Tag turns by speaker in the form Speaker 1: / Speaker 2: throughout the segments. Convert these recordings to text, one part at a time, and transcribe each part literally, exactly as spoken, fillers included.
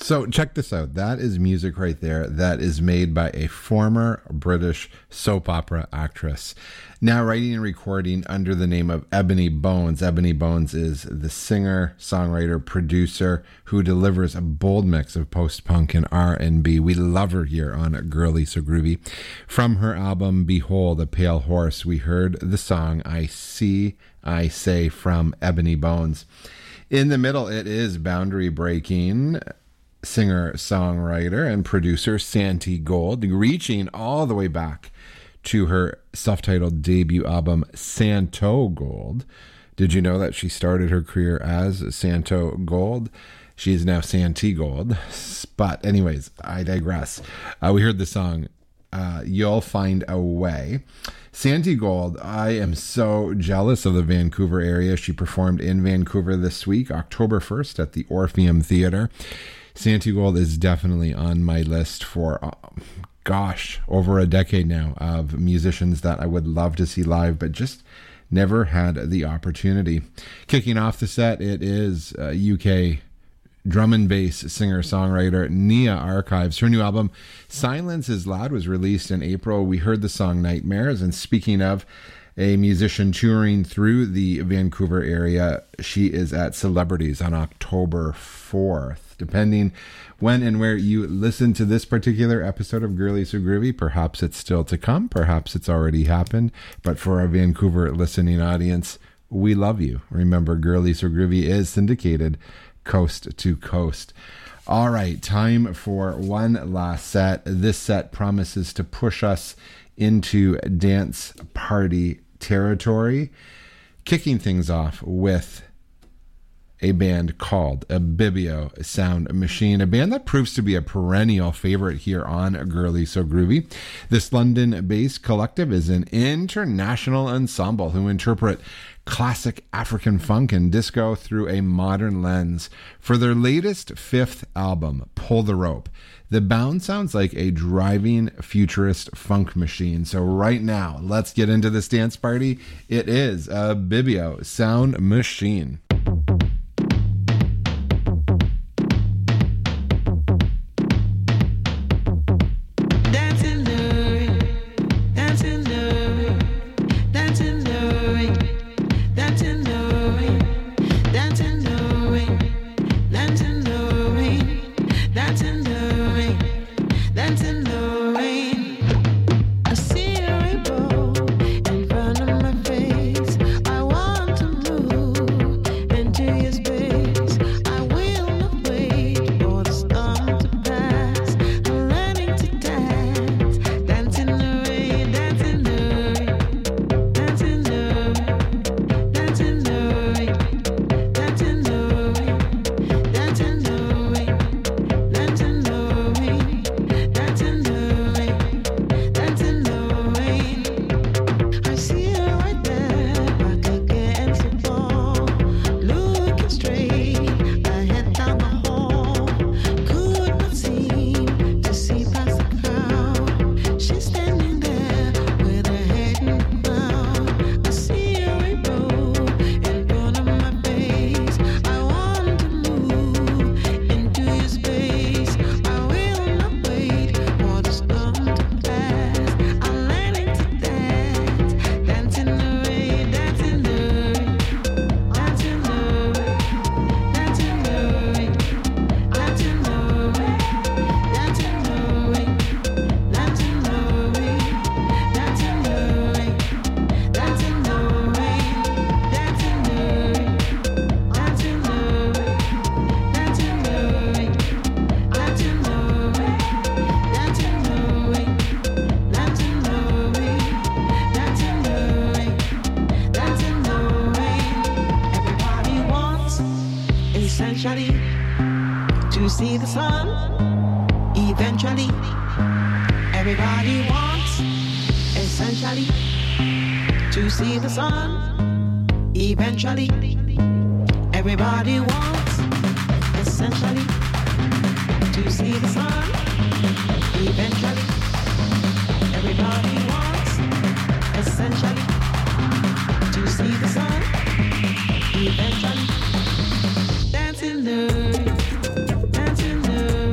Speaker 1: So check this out. That is music right there that is made by a former British soap opera actress. Now writing and recording under the name of Ebony Bones. Ebony Bones is the singer, songwriter, producer who delivers a bold mix of post-punk and R and B. We love her here on Girly So Groovy. From her album Behold a Pale Horse, we heard the song I See, I Say from Ebony Bones. In the middle, it is boundary breaking singer, songwriter, and producer Santi Gold, reaching all the way back to her self-titled debut album, Santo Gold. Did you know that she started her career as Santo Gold? She is now Santi Gold. But anyways, I digress. Uh, we heard the song, uh, You'll Find a Way. Santi Gold, I am so jealous of the Vancouver area. She performed in Vancouver this week, October first, at the Orpheum Theatre. Santi Gold is definitely on my list for, uh, gosh, over a decade now of musicians that I would love to see live, but just never had the opportunity. Kicking off the set, it is uh, U K drum and bass singer-songwriter Nia Archives. Her new album, Silence is Loud, was released in April. We heard the song Nightmares. And speaking of a musician touring through the Vancouver area, she is at Celebrities on October fourth. Depending when and where you listen to this particular episode of Girly So Groovy, perhaps it's still to come, perhaps it's already happened. But for our Vancouver listening audience, we love you. Remember, Girly So Groovy is syndicated coast to coast. All right, time for one last set. This set promises to push us into dance party territory, kicking things off with a band called Ibibio Sound Machine, a band that proves to be a perennial favorite here on Girly So Groovy. This London-based collective is an international ensemble who interpret classic African funk and disco through a modern lens. For their latest fifth album, Pull the Rope, the bound sounds like a driving futurist funk machine. So right now, let's get into this dance party. It is Ibibio Sound Machine.
Speaker 2: see the sun. Eventually, everybody wants, essentially, to see the sun. Eventually, everybody wants, essentially, to see the sun. Eventually, everybody wants, essentially, to see the sun. Eventually, dancing nerve, dancing nerve.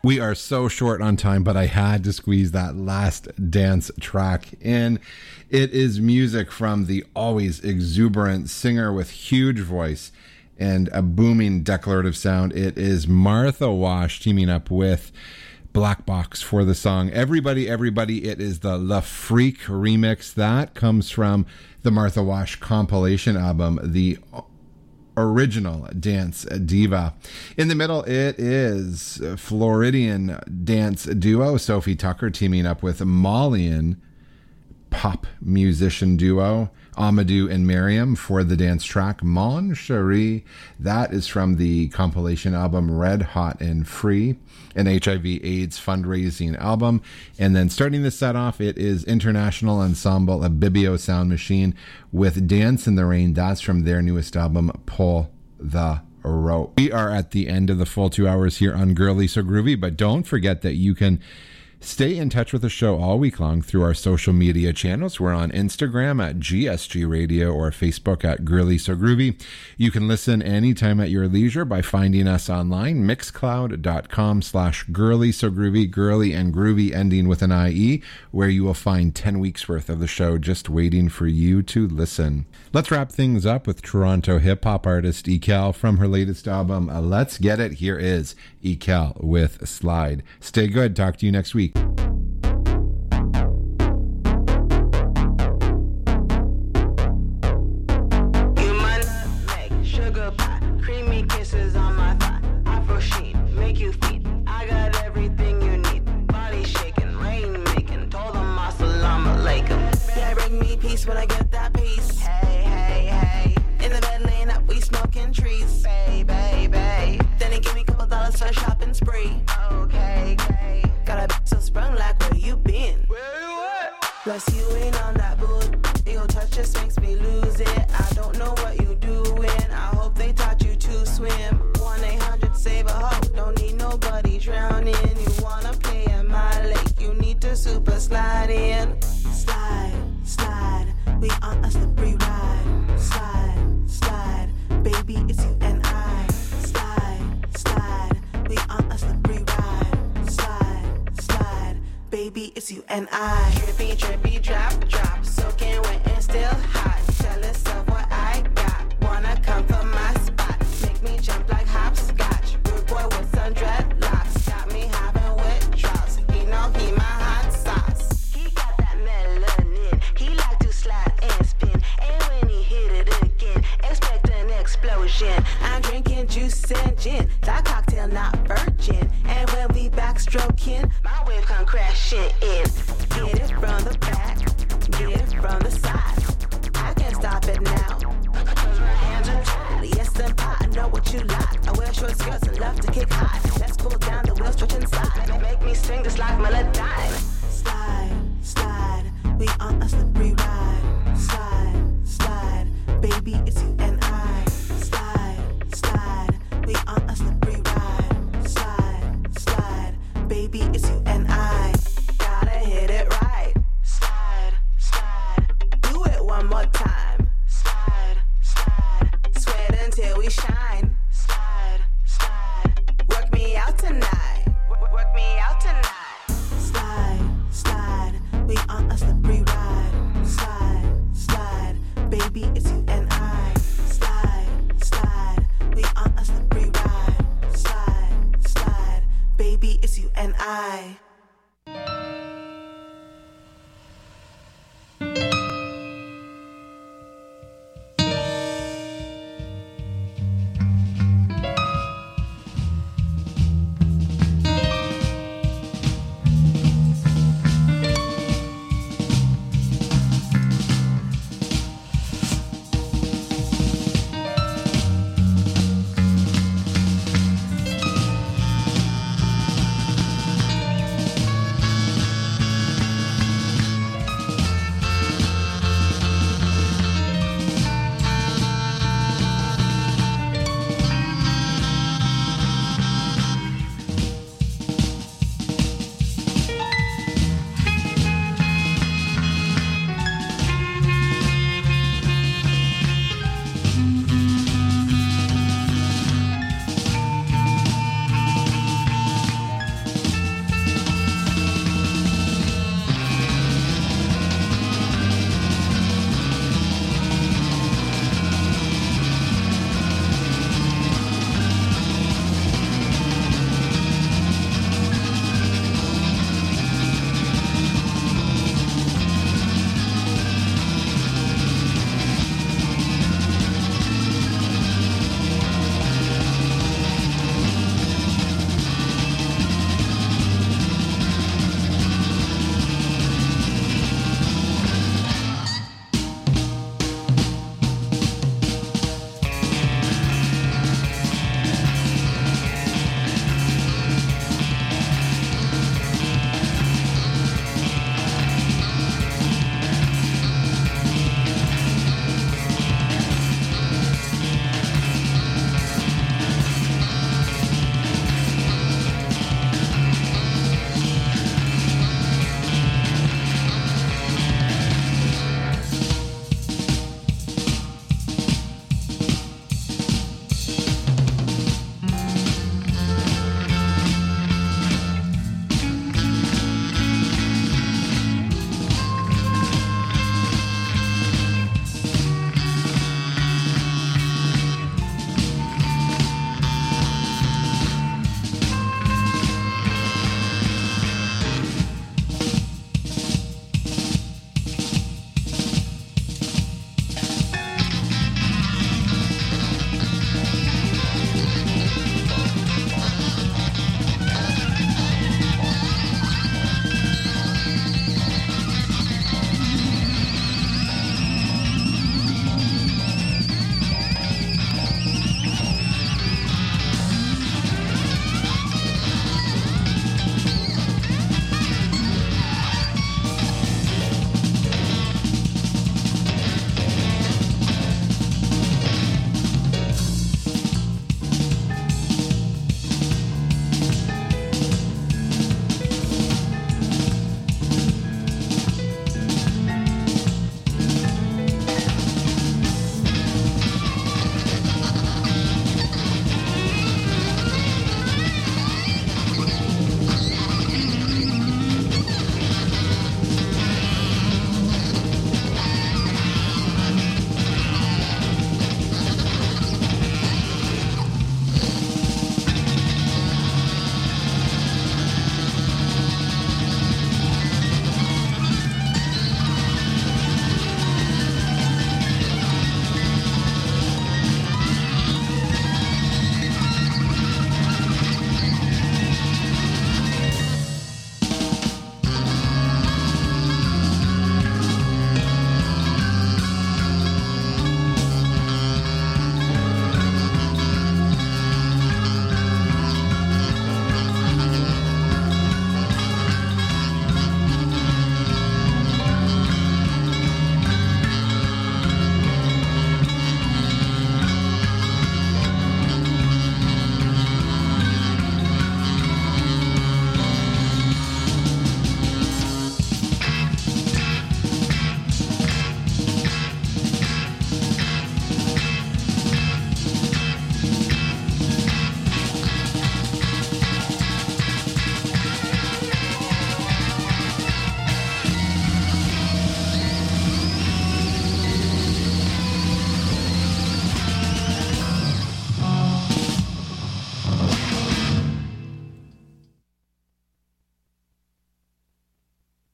Speaker 1: We are so short on time, but I had to squeeze that last dance track in. It is music from the always exuberant singer with huge voice and a booming declarative sound. It is Martha Wash teaming up with Black Box for the song Everybody, Everybody. It is the La Freak remix that comes from the Martha Wash compilation album, The Original Dance Diva. In the middle, it is Floridian dance duo Sophie Tucker teaming up with Malian pop musician duo Amadou and Miriam for the dance track Mon Cherie. That is from the compilation album Red Hot and Free, an H I V AIDS fundraising album. And then starting the set off, it is International Ensemble, a Bibio Sound Machine with Dance in the Rain. That's from their newest album, Pull the Rope. We are at the end of the full two hours here on Girly So Groovy, but don't forget that you can stay in touch with the show all week long through our social media channels. We're on Instagram at G S G Radio or Facebook at Girly So Groovy. You can listen anytime at your leisure by finding us online, mixcloud.com slash Girly So Groovy, girly and groovy ending with an I E, where you will find ten weeks worth of the show just waiting for you to listen. Let's wrap things up with Toronto hip-hop artist Ekel from her latest album, Let's Get It. Here is Ekel with Slide. Stay good. Talk to you next week.
Speaker 2: When I get that piece, hey, hey, hey. In the bed laying up, we smoking trees, baby, baby. Then he give me a couple dollars for a shopping spree. Okay, okay. Got a bitch so sprung like where you been? Where you at? Plus you ain't on that boat. Your touch just makes me lose it. I don't know what you doing. I hope they taught you to swim. one eight hundred save a hoe. Don't need nobody drowning. You wanna play in my lake? You need to super slide in. Slide, slide. We on a slippery ride. Slide, slide. Baby, it's you and I. Slide, slide. We on a slippery ride. Slide, slide. Baby, it's you and I. Trippy, trippy, drop, drop. Soaking wet and still hot. Jealous of what I got. Wanna come from my spot. Make me jump like hopscotch. Rude boy with some dreadlocks. Got me having withdrawals. He know he my hot sauce. He got that melanin. He like to slide and spin. And when he hit it again, expect an explosion. I'm drinking juice and gin. That cocktail not virgin. And when we backstroking, my wave come crashing in. Get it from the back, get it from the side. I can't stop it now, cause my hands are tied. Yes and pie, I know what you like. I wear short skirts and love to kick high. Let's cool down, the wheels stretch inside. Make me swing just like Melodyne. Slide, slide, we on a slippery ride. Slide, slide, baby, it's you and I. Slide, slide, we on a slippery ride. Slide, slide, baby, it's you and I. Gotta hit it right. Slide, slide, do it one more time. Slide, slide, sweat until we shine. Slide, slide, work me out tonight. Work, work me out tonight. Slide, slide, we on a slippery ride. Slide, slide, baby, it's you and I. Slide, slide, we on a slippery ride. Slide, slide, baby, it's you and I.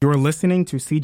Speaker 3: You're listening to C